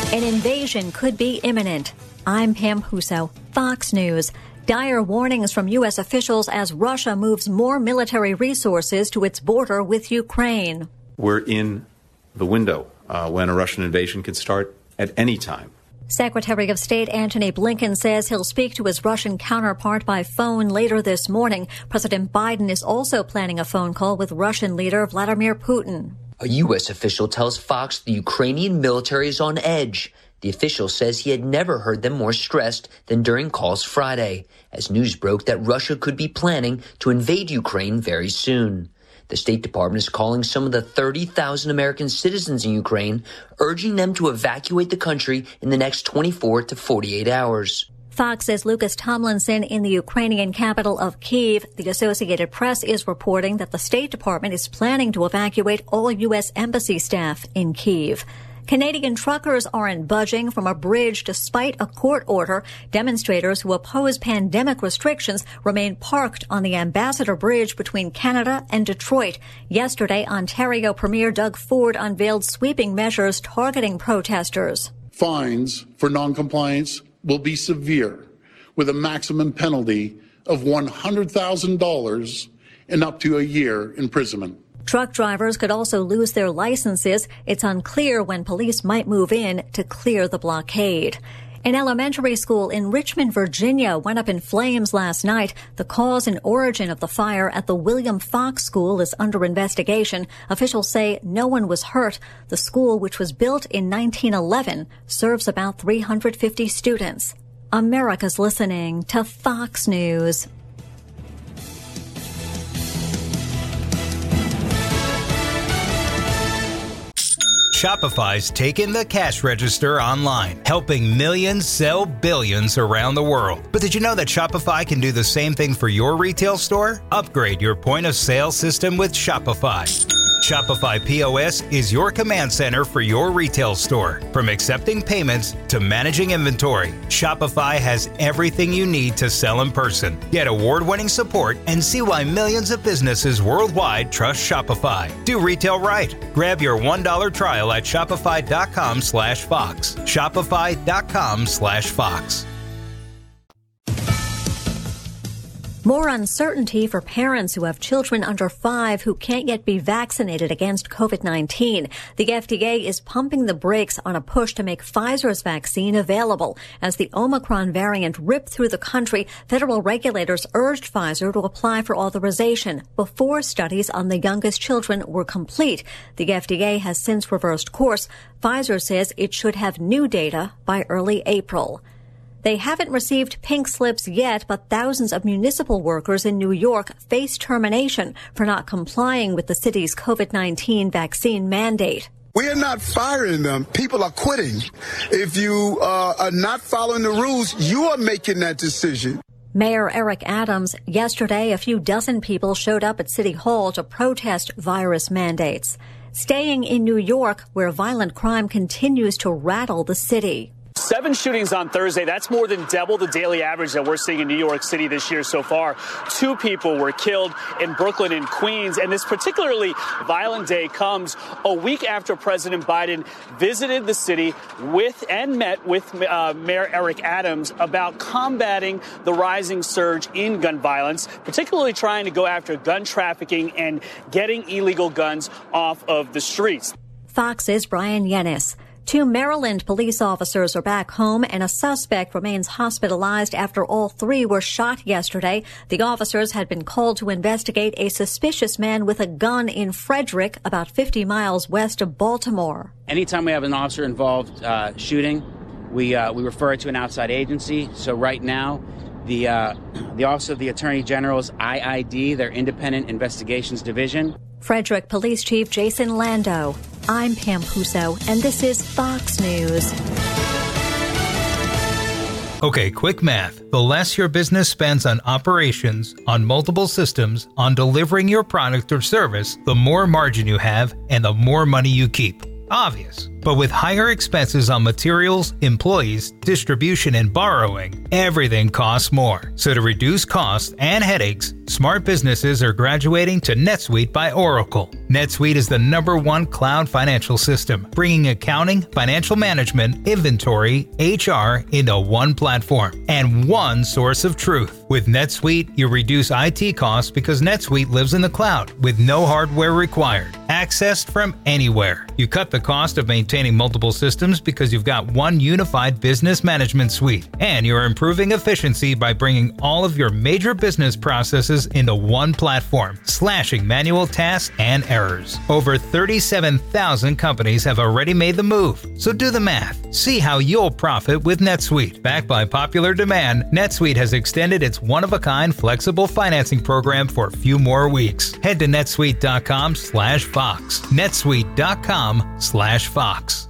An invasion could be imminent. I'm Pam Huso, Fox News. Dire warnings from U.S. officials as Russia moves more military resources to its border with Ukraine. We're in the window when a Russian invasion could start at any time. Secretary of State Antony Blinken says he'll speak to his Russian counterpart by phone later this morning. President Biden is also planning a phone call with Russian leader Vladimir Putin. A U.S. official tells Fox the Ukrainian military is on edge. The official says he had never heard them more stressed than during calls Friday, as news broke that Russia could be planning to invade Ukraine very soon. The State Department is calling some of the 30,000 American citizens in Ukraine, urging them to evacuate the country in the next 24 to 48 hours. Fox's Lucas Tomlinson in the Ukrainian capital of Kyiv. The Associated Press is reporting that the State Department is planning to evacuate all U.S. embassy staff in Kyiv. Canadian truckers aren't budging from a bridge despite a court order. Demonstrators who oppose pandemic restrictions remain parked on the Ambassador Bridge between Canada and Detroit. Yesterday, Ontario Premier Doug Ford unveiled sweeping measures targeting protesters. Fines for noncompliance will be severe, with a maximum penalty of $100,000 and up to a year imprisonment. Truck drivers could also lose their licenses. It's unclear when police might move in to clear the blockade. An elementary school in Richmond, Virginia went up in flames last night. The cause and origin of the fire at the William Fox School is under investigation. Officials say no one was hurt. The school, which was built in 1911, serves about 350 students. America's listening to Fox News. Shopify's taken the cash register online, helping millions sell billions around the world. But did you know that Shopify can do the same thing for your retail store? Upgrade your point of sale system with Shopify. Shopify POS is your command center for your retail store. From accepting payments to managing inventory, Shopify has everything you need to sell in person. Get award-winning support and see why millions of businesses worldwide trust Shopify. Do retail right. Grab your $1 trial at shopify.com/Fox. Shopify.com/Fox. More uncertainty for parents who have children under 5 who can't yet be vaccinated against COVID-19. The FDA is pumping the brakes on a push to make Pfizer's vaccine available. As the Omicron variant ripped through the country, federal regulators urged Pfizer to apply for authorization before studies on the youngest children were complete. The FDA has since reversed course. Pfizer says it should have new data by early April. They haven't received pink slips yet, but thousands of municipal workers in New York face termination for not complying with the city's COVID-19 vaccine mandate. We are not firing them. People are quitting. If you are not following the rules, you are making that decision. Mayor Eric Adams, yesterday a few dozen people showed up at City Hall to protest virus mandates. Staying in New York, where violent crime continues to rattle the city. 7 shootings on Thursday. That's more than double the daily average that we're seeing in New York City this year so far. 2 people were killed in Brooklyn and Queens. And this particularly violent day comes a week after President Biden visited the city and met with Mayor Eric Adams about combating the rising surge in gun violence, particularly trying to go after gun trafficking and getting illegal guns off of the streets. Fox's Brian Yennis. 2 Maryland police officers are back home, and a suspect remains hospitalized after all 3 were shot yesterday. The officers had been called to investigate a suspicious man with a gun in Frederick, about 50 miles west of Baltimore. Anytime we have an officer involved shooting, we refer it to an outside agency. So right now, the Office of the Attorney General's IID, their Independent Investigations Division. Frederick Police Chief Jason Lando. I'm Pam Puso, and this is Fox News. Okay, quick math. The less your business spends on operations, on multiple systems, on delivering your product or service, the more margin you have and the more money you keep. Obvious. But with higher expenses on materials, employees, distribution, and borrowing, everything costs more. So to reduce costs and headaches, Smart businesses are graduating to NetSuite by Oracle. NetSuite is the #1 cloud financial system, bringing accounting, financial management, inventory, HR into one platform and one source of truth. With NetSuite, you reduce IT costs because NetSuite lives in the cloud with no hardware required. Accessed from anywhere. You cut the cost of maintaining multiple systems because you've got one unified business management suite. And you're improving efficiency by bringing all of your major business processes into one platform, slashing manual tasks and errors. Over 37,000 companies have already made the move. So do the math. See how you'll profit with NetSuite. Backed by popular demand, NetSuite has extended its one-of-a-kind flexible financing program for a few more weeks. Head to netsuite.com/Fox. netsuite.com/Fox.